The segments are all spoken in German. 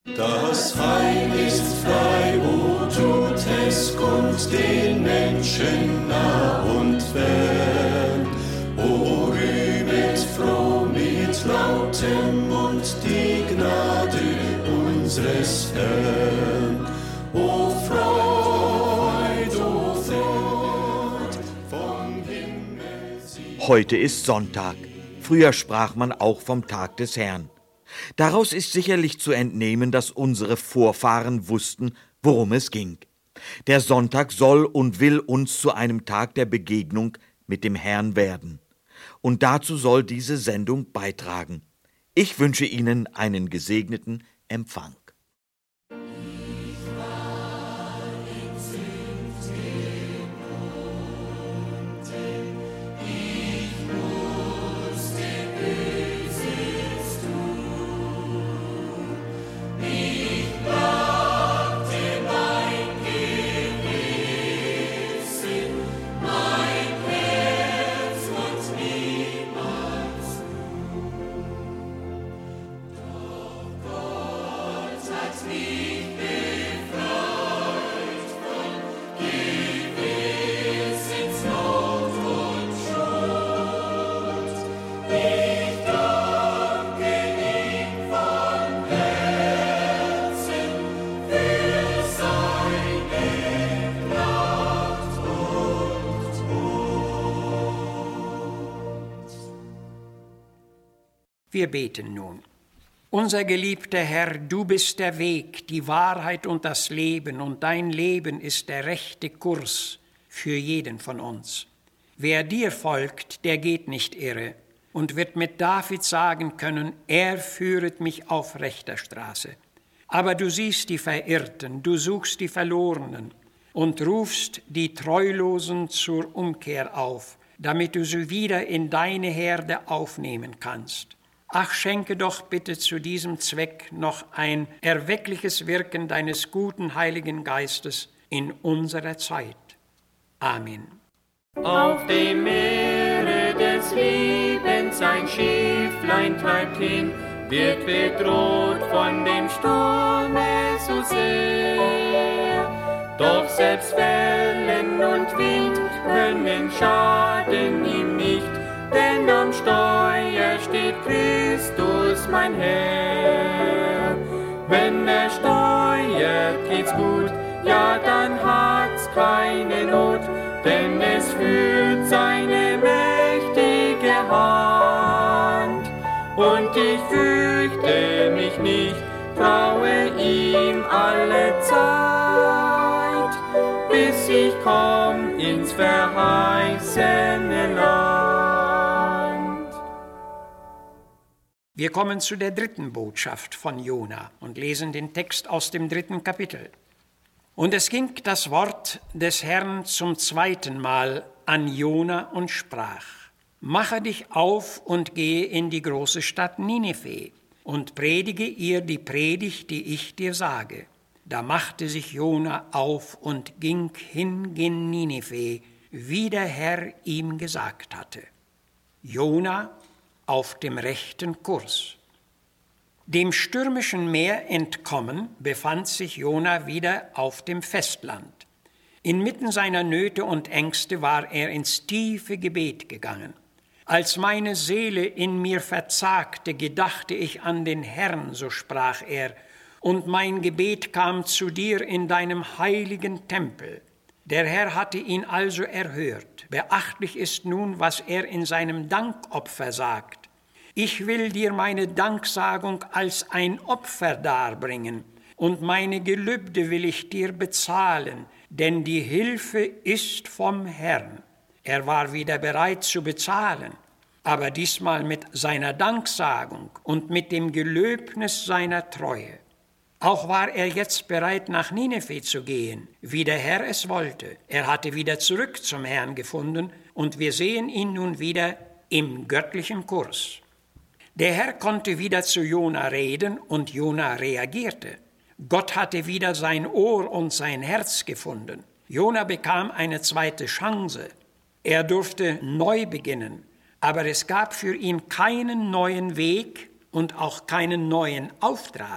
Das Heil ist frei, o tut es kund den Menschen nah und fern. O rühmet froh mit lautem Mund die Gnade unseres Herrn. O Freud, vom Himmel sie. Heute ist Sonntag. Früher sprach man auch vom Tag des Herrn. Daraus ist sicherlich zu entnehmen, dass unsere Vorfahren wussten, worum es ging. Der Sonntag soll und will uns zu einem Tag der Begegnung mit dem Herrn werden. Und dazu soll diese Sendung beitragen. Ich wünsche Ihnen einen gesegneten Empfang. Wir beten nun. Unser geliebter Herr, du bist der Weg, die Wahrheit und das Leben, und dein Leben ist der rechte Kurs für jeden von uns. Wer dir folgt, der geht nicht irre und wird mit David sagen können, er führet mich auf rechter Straße. Aber du siehst die Verirrten, du suchst die Verlorenen und rufst die Treulosen zur Umkehr auf, damit du sie wieder in deine Herde aufnehmen kannst. Ach, schenke doch bitte zu diesem Zweck noch ein erweckliches Wirken deines guten Heiligen Geistes in unserer Zeit. Amen. Auf dem Meere des Lebens ein Schifflein treibt hin, wird bedroht von dem Sturme so sehr. Doch selbst Wellen und Wind können schaden ihm nicht, denn am Steuer steht Christus, mein Herr. Wenn er steuert, geht's gut, ja, dann hat's keine Not, denn es führt seine mächtige Hand. Und ich fürchte mich nicht, traue ihm alle Zeit, bis ich komm ins verheißene Land. Wir kommen zu der dritten Botschaft von Jona und lesen den Text aus dem 3. Kapitel. Und es ging das Wort des Herrn zum zweiten Mal an Jona und sprach: Mache dich auf und gehe in die große Stadt Ninive und predige ihr die Predigt, die ich dir sage. Da machte sich Jona auf und ging hin gen Ninive, wie der Herr ihm gesagt hatte. Jona auf dem rechten Kurs. Dem stürmischen Meer entkommen, befand sich Jona wieder auf dem Festland. Inmitten seiner Nöte und Ängste war er ins tiefe Gebet gegangen. Als meine Seele in mir verzagte, gedachte ich an den Herrn, so sprach er, und mein Gebet kam zu dir in deinem heiligen Tempel. Der Herr hatte ihn also erhört. Beachtlich ist nun, was er in seinem Dankopfer sagt. Ich will dir meine Danksagung als ein Opfer darbringen, und meine Gelübde will ich dir bezahlen, denn die Hilfe ist vom Herrn. Er war wieder bereit zu bezahlen, aber diesmal mit seiner Danksagung und mit dem Gelöbnis seiner Treue. Auch war er jetzt bereit, nach Ninive zu gehen, wie der Herr es wollte. Er hatte wieder zurück zum Herrn gefunden, und wir sehen ihn nun wieder im göttlichen Kurs. Der Herr konnte wieder zu Jona reden, und Jona reagierte. Gott hatte wieder sein Ohr und sein Herz gefunden. Jona bekam eine zweite Chance. Er durfte neu beginnen, aber es gab für ihn keinen neuen Weg und auch keinen neuen Auftrag.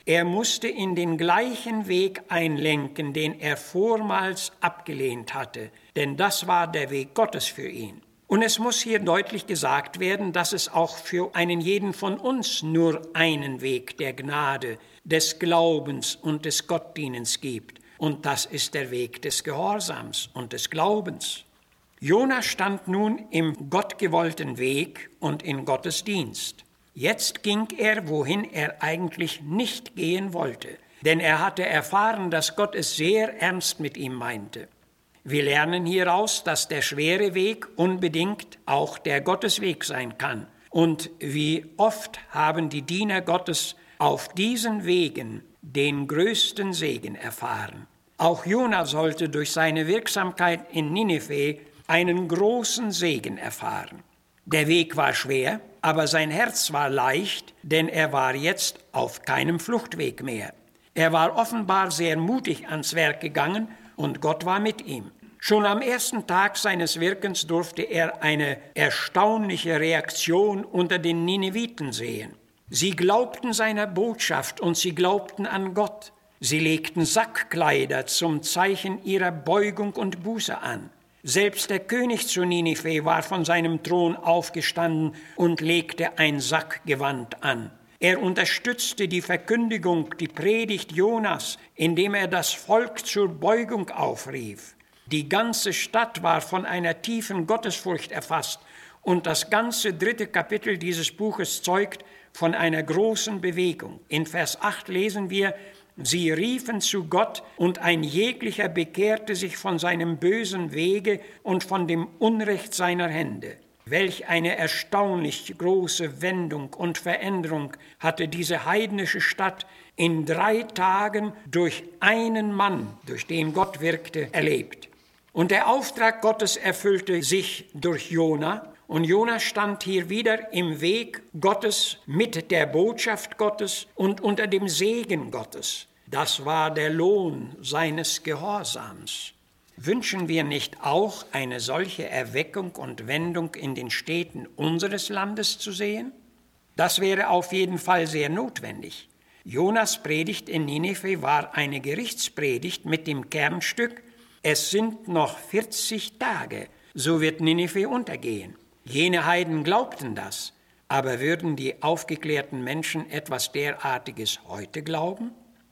Er musste in den gleichen Weg einlenken, den er vormals abgelehnt hatte, denn das war der Weg Gottes für ihn. Und es muss hier deutlich gesagt werden, dass es auch für einen jeden von uns nur einen Weg der Gnade, des Glaubens und des Gottdienens gibt. Und das ist der Weg des Gehorsams und des Glaubens. Jona stand nun im gottgewollten Weg und in Gottes Dienst. Jetzt ging er, wohin er eigentlich nicht gehen wollte, denn er hatte erfahren, dass Gott es sehr ernst mit ihm meinte. Wir lernen hieraus, dass der schwere Weg unbedingt auch der Gottesweg sein kann. Und wie oft haben die Diener Gottes auf diesen Wegen den größten Segen erfahren. Auch Jona sollte durch seine Wirksamkeit in Ninive einen großen Segen erfahren. Der Weg war schwer, aber sein Herz war leicht, denn er war jetzt auf keinem Fluchtweg mehr. Er war offenbar sehr mutig ans Werk gegangen und Gott war mit ihm. Schon am ersten Tag seines Wirkens durfte er eine erstaunliche Reaktion unter den Nineviten sehen. Sie glaubten seiner Botschaft und sie glaubten an Gott. Sie legten Sackkleider zum Zeichen ihrer Beugung und Buße an. Selbst der König zu Ninive war von seinem Thron aufgestanden und legte ein Sackgewand an. Er unterstützte die Verkündigung, die Predigt Jonas, indem er das Volk zur Beugung aufrief. Die ganze Stadt war von einer tiefen Gottesfurcht erfasst und das ganze 3. Kapitel dieses Buches zeugt von einer großen Bewegung. In Vers 8 lesen wir: Sie riefen zu Gott, und ein jeglicher bekehrte sich von seinem bösen Wege und von dem Unrecht seiner Hände. Welch eine erstaunlich große Wendung und Veränderung hatte diese heidnische Stadt in 3 Tagen durch einen Mann, durch den Gott wirkte, erlebt. Und der Auftrag Gottes erfüllte sich durch Jona. Und Jona stand hier wieder im Weg Gottes mit der Botschaft Gottes und unter dem Segen Gottes. Das war der Lohn seines Gehorsams. Wünschen wir nicht auch eine solche Erweckung und Wendung in den Städten unseres Landes zu sehen? Das wäre auf jeden Fall sehr notwendig. Jonas Predigt in Ninive war eine Gerichtspredigt mit dem Kernstück: Es sind noch 40 Tage, so wird Ninive untergehen. Jene Heiden glaubten das, aber würden die aufgeklärten Menschen etwas derartiges heute glauben?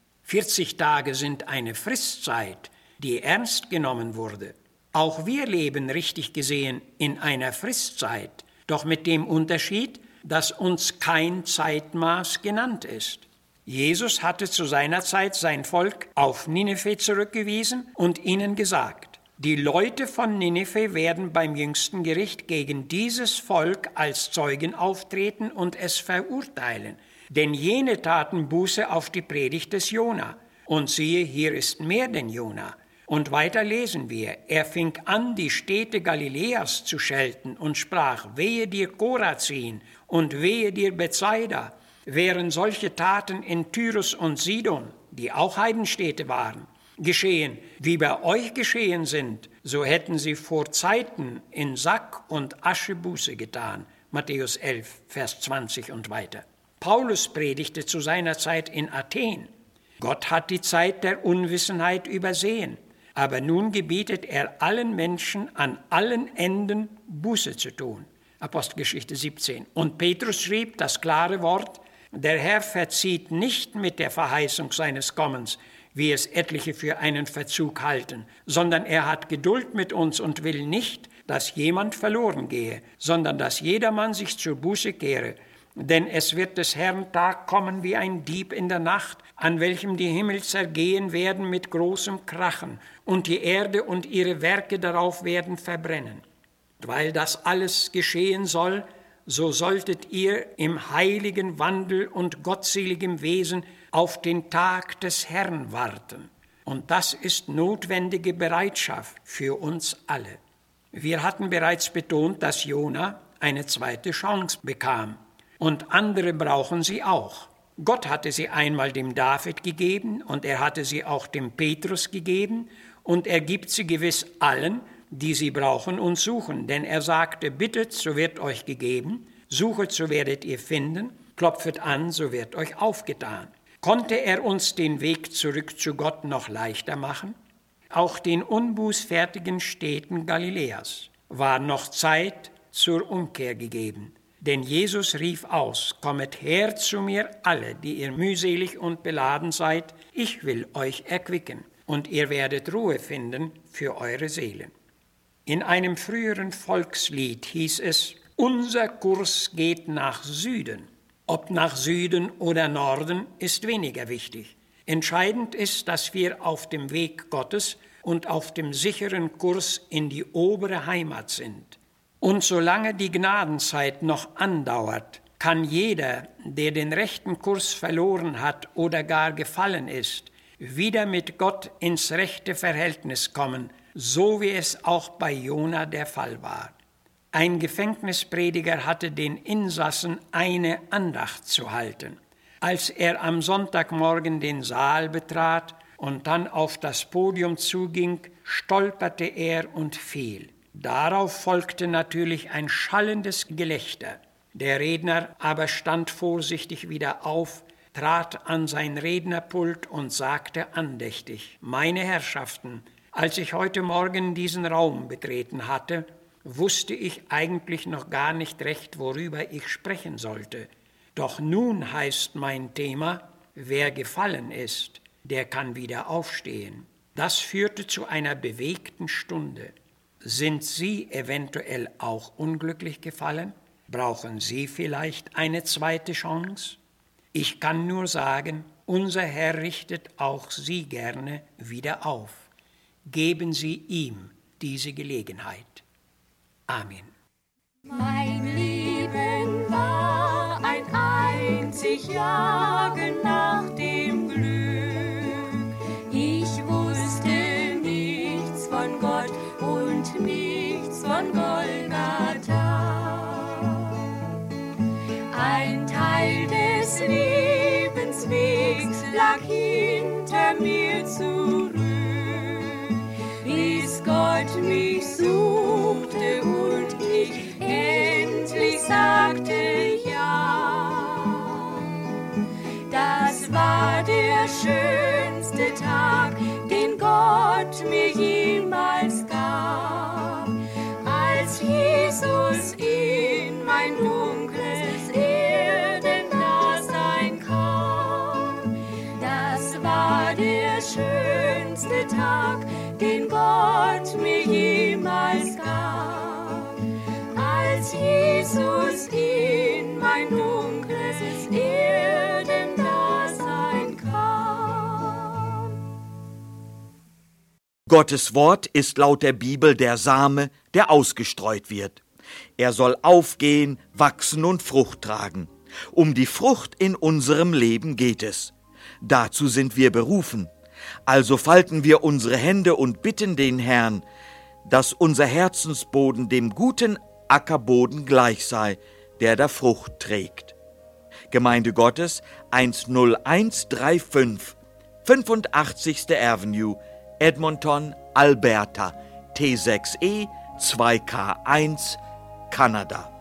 40 Tage sind eine Fristzeit, die ernst genommen wurde. Auch wir leben richtig gesehen in einer Fristzeit, doch mit dem Unterschied, dass uns kein Zeitmaß genannt ist. Jesus hatte zu seiner Zeit sein Volk auf Ninive zurückgewiesen und ihnen gesagt: Die Leute von Ninive werden beim jüngsten Gericht gegen dieses Volk als Zeugen auftreten und es verurteilen. Denn jene taten Buße auf die Predigt des Jona. Und siehe, hier ist mehr denn Jona. Und weiter lesen wir: Er fing an, die Städte Galiläas zu schelten und sprach: Wehe dir Korazin und wehe dir Bethsaida. Wären solche Taten in Tyrus und Sidon, die auch Heidenstädte waren, geschehen, wie bei euch geschehen sind, so hätten sie vor Zeiten in Sack und Asche Buße getan. Matthäus 11, Vers 20 und weiter. Paulus predigte zu seiner Zeit in Athen. Gott hat die Zeit der Unwissenheit übersehen, aber nun gebietet er allen Menschen an allen Enden Buße zu tun. Apostelgeschichte 17. Und Petrus schrieb das klare Wort: Der Herr verzieht nicht mit der Verheißung seines Kommens, wie es etliche für einen Verzug halten, sondern er hat Geduld mit uns und will nicht, dass jemand verloren gehe, sondern dass jedermann sich zur Buße kehre. Denn es wird des Herrn Tag kommen wie ein Dieb in der Nacht, an welchem die Himmel zergehen werden mit großem Krachen, und die Erde und ihre Werke darauf werden verbrennen. Weil das alles geschehen soll, so solltet ihr im heiligen Wandel und gottseligem Wesen auf den Tag des Herrn warten. Und das ist notwendige Bereitschaft für uns alle. Wir hatten bereits betont, dass Jona eine zweite Chance bekam. Und andere brauchen sie auch. Gott hatte sie einmal dem David gegeben und er hatte sie auch dem Petrus gegeben und er gibt sie gewiss allen, die sie brauchen und suchen. Denn er sagte: Bittet, so wird euch gegeben, suchet, so werdet ihr finden, klopfet an, so wird euch aufgetan. Konnte er uns den Weg zurück zu Gott noch leichter machen? Auch den unbußfertigen Städten Galiläas war noch Zeit zur Umkehr gegeben. Denn Jesus rief aus: Kommet her zu mir alle, die ihr mühselig und beladen seid, ich will euch erquicken, und ihr werdet Ruhe finden für eure Seelen. In einem früheren Volkslied hieß es: Unser Kurs geht nach Süden. Ob nach Süden oder Norden ist weniger wichtig. Entscheidend ist, dass wir auf dem Weg Gottes und auf dem sicheren Kurs in die obere Heimat sind. Und solange die Gnadenzeit noch andauert, kann jeder, der den rechten Kurs verloren hat oder gar gefallen ist, wieder mit Gott ins rechte Verhältnis kommen, so wie es auch bei Jona der Fall war. Ein Gefängnisprediger hatte den Insassen eine Andacht zu halten. Als er am Sonntagmorgen den Saal betrat und dann auf das Podium zuging, stolperte er und fiel. Darauf folgte natürlich ein schallendes Gelächter. Der Redner aber stand vorsichtig wieder auf, trat an sein Rednerpult und sagte andächtig: Meine Herrschaften, als ich heute Morgen diesen Raum betreten hatte, wusste ich eigentlich noch gar nicht recht, worüber ich sprechen sollte. Doch nun heißt mein Thema: Wer gefallen ist, der kann wieder aufstehen. Das führte zu einer bewegten Stunde. Sind Sie eventuell auch unglücklich gefallen? Brauchen Sie vielleicht eine zweite Chance? Ich kann nur sagen, unser Herr richtet auch Sie gerne wieder auf. Geben Sie ihm diese Gelegenheit. Amen. Mein Leben war ein einzig Jagen nach dem Glück. Ich wusste nichts von Gott und nichts von Golgatha. Ein Teil des Lebenswegs lag hinter mir zurück, bis Gott mich suchte und ich endlich sagte ja. Das war der schönste Tag, den Gott mir jemals gab, als Jesus in mein dunkles Erdendasein kam. Das war der schönste Tag, den Gott mir jemals gab, als Jesus in mein dunkles Erdendasein kam. Gottes Wort ist laut der Bibel der Same, der ausgestreut wird. Er soll aufgehen, wachsen und Frucht tragen. Um die Frucht in unserem Leben geht es. Dazu sind wir berufen. Also falten wir unsere Hände und bitten den Herrn, dass unser Herzensboden dem guten Ackerboden gleich sei, der da Frucht trägt. Gemeinde Gottes 10135, 85. Avenue, Edmonton, Alberta, T6E 2K1, Kanada.